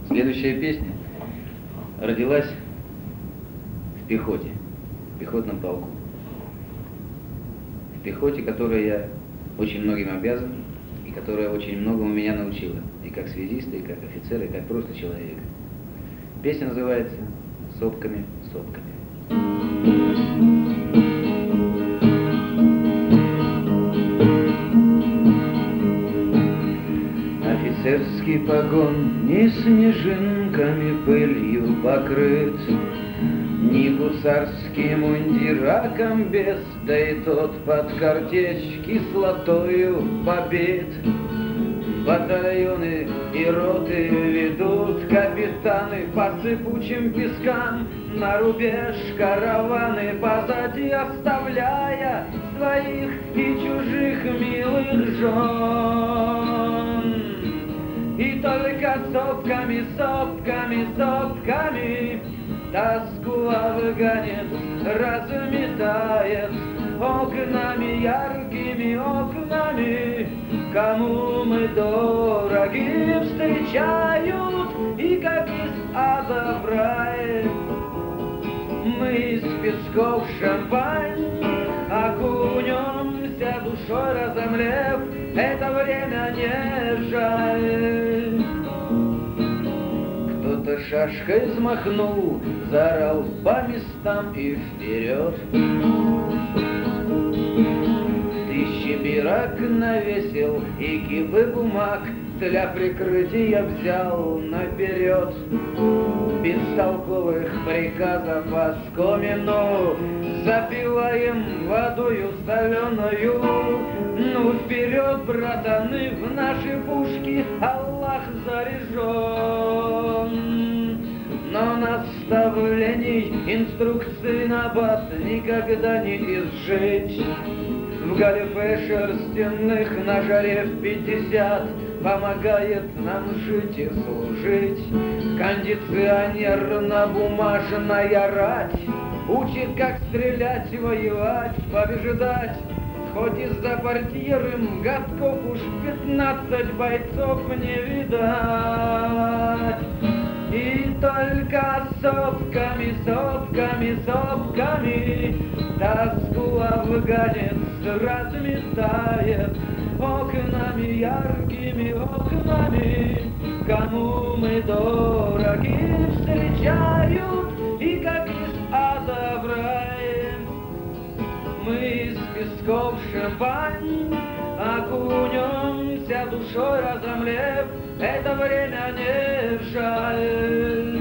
Следующая песня родилась в пехоте, в пехотном полку. В пехоте, которой я очень многим обязан, и которая очень многому меня научила. И как связиста, и как офицера, и как просто человека. Песня называется «Сопками, сопками». Офицерский погон не снежинками пылью покрыт, ни гусарский мундир, а комбез, да и тот под картечь кислотою побит. Батальоны и роты ведут капитаны по сыпучим пескам, на рубеж караваны позади оставляя своих и чужих милых жен. И только сопками, сопками, сопками тоску афганец разметает окнами, яркими окнами. Кому мы дороги встречают, и как из ада в рай. Мы из песков шампань окунемся душой разомлев, это время не жаль. Кто-то шашкой взмахнул, заорал по местам и вперед. Тысячи бирок навесил и кипы бумаг для прикрытия взял наперед. Бестолковых приказов оскомину запиваем водою соленою. Ну вперед, братаны, в наши пушки Аллах заряжен. Но наставлений, инструкций на бат никогда не изжить. В галифе шерстяных на жаре в 50 помогает нам жить и служить. Кондиционерно-бумажная рать учит, как стрелять, воевать, побеждать. Хоть из-за портьеры годков уж 15 бойцов не видать. И только сопками, сопками, сопками тоску афганец разметает окнами, яркими окнами. Кому мы дороги встречают, и как из ада в рай. Мы из песков шампань окунемся душой разомлев, это время не жаль.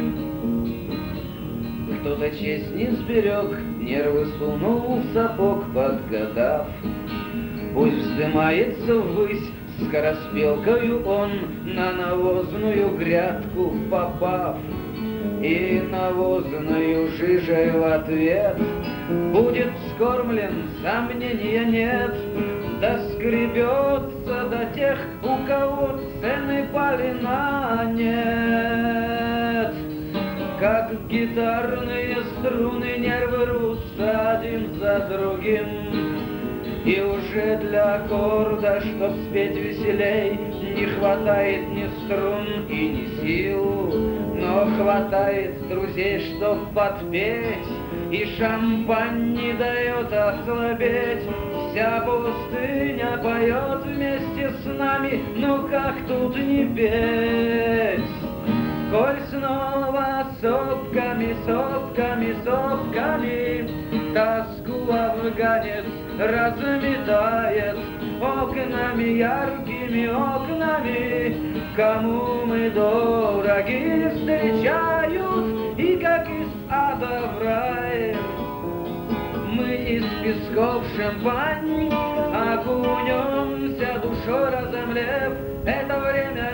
Кто-то честь не сберег, нервы сунул в сапог, подгадав. Пусть вздымается ввысь скороспелкою он, на навозную грядку попав. И навозную жижей в ответ будет вскормлен, сомнения нет. Доскребется до тех, у кого цены пали на нет. Как гитарные струны нервы рвутся один за другим. И уже для аккорда, чтоб спеть веселей, не хватает ни струн и ни сил. Но хватает друзей, чтоб подпеть, и шампань не дает ослабеть. Вся пустыня поет вместе с нами, ну как тут не петь? Коль снова сопками, сопками, сопками тоску афганец разметает окнами, яркими окнами. Кому мы дороги встречают, и как из ада в рай. Мы из песков шампань окунемся душой разомлев, это время